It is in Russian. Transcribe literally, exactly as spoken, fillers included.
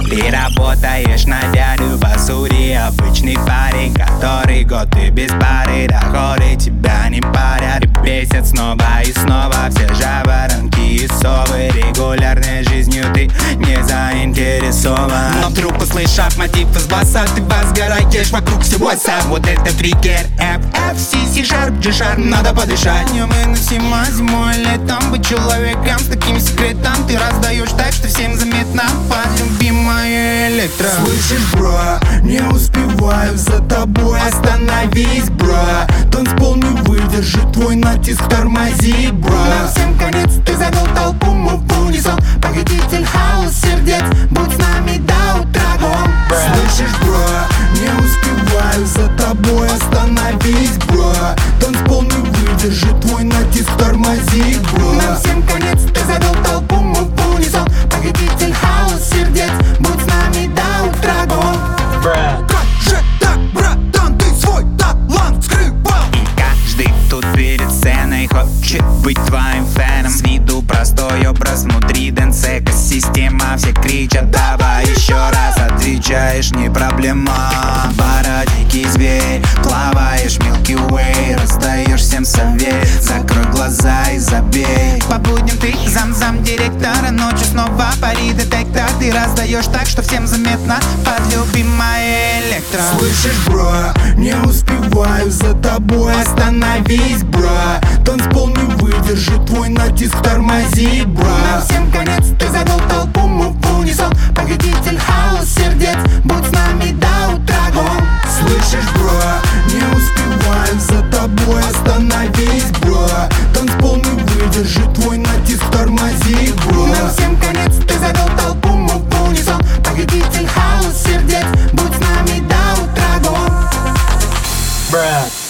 Ты работаешь на дядю Басури, обычный парень, который год и без пары. Доходы тебя не парят, и бесят снова и снова все жаворонки и совы. Регулярной жизнью ты не заинтересован, но вдруг услышав мотив из баса, ты возгораешь вокруг всего сам. Вот это триггер эф эф си, C-Sharp, G-Sharp, надо подышать. Днем и носимо, зимой, летом. Быть человеком с таким секретом ты раздаешь так, что всем заметно. Под любимое электро. Слышишь, бро, не успеваю за тобой. Остановись, бро, танцпол не выдержит твой натиск, тормози, бро. Нам всем конец, ты завел толпу, мы в унисон. Похититель хаос сердец, будь с нами до утра, гон. Слышишь, бро, не успеваю за тобой. Остановись, бро, танцпол не выдержит твой натиск, тормози, бро. Нам всем конец, ты завел толпу, мы в унисон. Похититель хаос сердец, будь с нами до утра, гон. Как же так, братан, ты свой талант скрывал? И каждый тут перед сценой хочет быть твоим феном. С виду простой образ, внутри дэнс экосистема. Все кричат давай еще раз, отвечаешь не проблема. Бара дикий зверь, плаваешь Milky Way, раздаешь всем совет. Закрой глаза и забей. По будням ты зам-зам директора, ночью снова пари детектор. Ты раздаешь так, что всем заметно. Под любимое электро. Слышишь, бро, не успеваю за тобой. Остановись, бро, танцпол не выдержит твой натиск, тормози, бро. Нам всем конец, ты завел толпу, мы в унисон. Похититель хаос сердец, будь с нами до утра, гон. Слышишь, бро, не успеваю за тобой. Остановись, бро, танцпол не выдержит твой натиск, тормози, бро. Нам всем конец, ты завел толпу, мы в унисон. Похититель хаос сердец, будь с нами до утра, гон. Брат.